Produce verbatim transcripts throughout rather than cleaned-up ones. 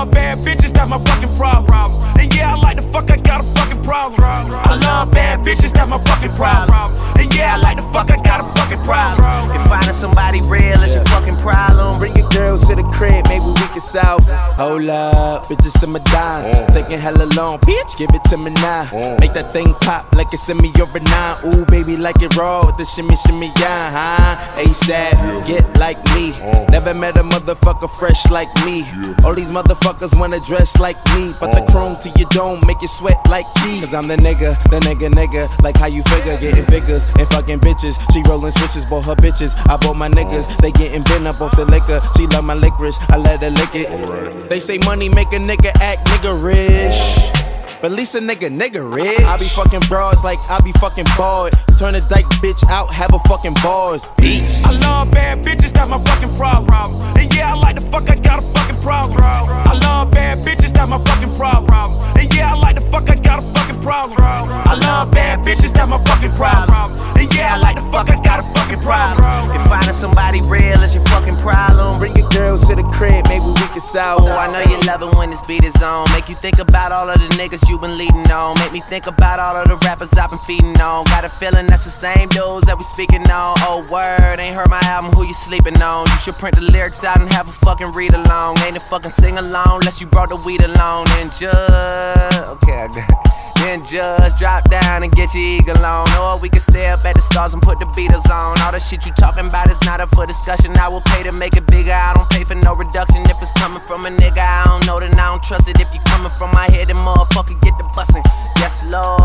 love bad bitches, that's my fucking problem. And yeah, I like the fuck, I got a fucking problem. I love bad bitches, that's my fucking problem. And yeah, I like the fuck, I got a fucking problem. If finding somebody real is your fucking problem, bring your girls to the crib, maybe we can solve. Hold up, bitches in my dime. Mm. Taking hella long, bitch, give it to me now. Mm. Make that thing pop like it's in me or a nine. Ooh, baby, like it raw with the shimmy, shimmy, yeah, huh? ASAP, yeah. Get like me. Mm. Never met a motherfucker fresh like me. Yeah. All these motherfuckers wanna dress like me, but mm. the chrome to your dome make you sweat like keys. Cause I'm the nigga, the nigga, nigga. Like how you figure, getting figures and fucking bitches. She rolling switches, bought her bitches. I bought my niggas, they getting bent up off the liquor. She love my licorice, I let her lick it. Right. They say money make a nigga act nigga-rich, but at least a nigga nigga rich. I be fucking bras like I be fucking bored. Turn a dyke bitch out, have a fucking bars. Peace. I love bad bitches, that's my fucking problem. And yeah, I like the fuck, I got a fucking problem. I love bad bitches, that's my fucking problem. And yeah, I like the fuck, I got a fucking problem. I love bad bitches, that's my fucking problem. And yeah, I like the fuck, I got a fucking problem. If finding somebody real is your fucking problem, bring your girls to the crib, maybe we can solve. Oh, I know you love it when this beat is on. Make you think about all of the niggas you been leading on. Make me think about all of the rappers I've been feeding on. Got a feeling that's the same dudes that we speaking on. Oh word, ain't heard my album, who you sleeping on? You should print the lyrics out and have a fucking read along. Ain't a fucking sing along unless you brought the weed along. And just, okay, I got it. Then just drop down and get your eagle on. Or we can stay up at the stars and put the Beatles on. All the shit you talking about is not up for discussion. I will pay to make it bigger, I don't pay for no reduction. If it's coming from a nigga I don't know, then I don't trust it. If you coming from my head, then motherfucker get the bussin'. Yes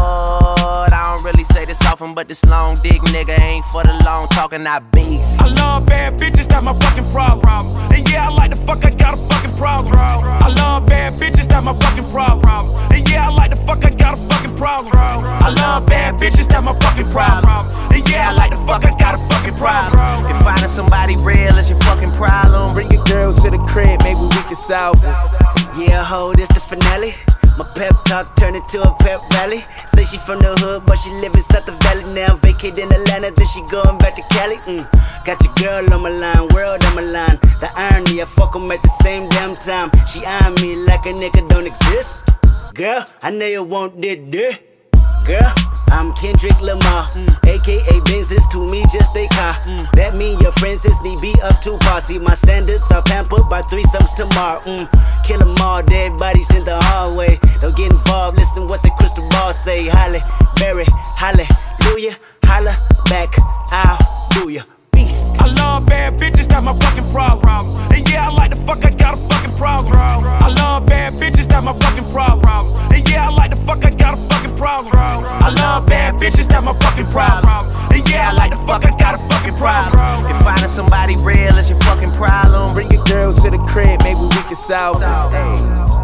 Lord, I don't really say this often, but this long dick nigga ain't for the long talking, I beast. I love bad bitches, that's my fucking problem. And yeah, I like the fuck, I got a fucking problem. I love bad bitches, that's my fucking problem. And yeah, I like the fuck, I got a fucking problem. I love bad bitches, that's my fucking problem. And yeah, I like the fuck, I got a fucking problem. If finding somebody real is your fucking problem, bring your girls to the crib, maybe we can solve it. Yeah, ho, this the finale. My pep talk turned into a pep rally. Say she from the hood, but she live inside the valley now. Vacating Atlanta, then she going back to Cali. Mm. Got your girl on my line, world on my line. The irony, I fuck 'em at the same damn time. She eyeing me like a nigga don't exist. Girl, I know you want this dick. Girl, I'm Kendrick Lamar, mm. A K A Benz's to me just a car. Mm. That mean your friends is need be up to par. See my standards are pampered by threesomes tomorrow. Mm. Kill them all, dead bodies in the hallway. Don't get involved, listen what the crystal ball say. Holly, Berry, hallelujah, holla back, I'll do ya. Beast. I love bad bitches, that's my fucking problem. And yeah, I like the fuck, I got a fucking problem. I love bad bitches, that's my fucking problem. And yeah, I like the fuck, I got a fucking problem. I love bad bitches, that's my fucking problem. And yeah, I like the fuck, I got a fucking problem. If finding somebody real is your fucking problem, bring your girls to the crib, maybe we can solve it.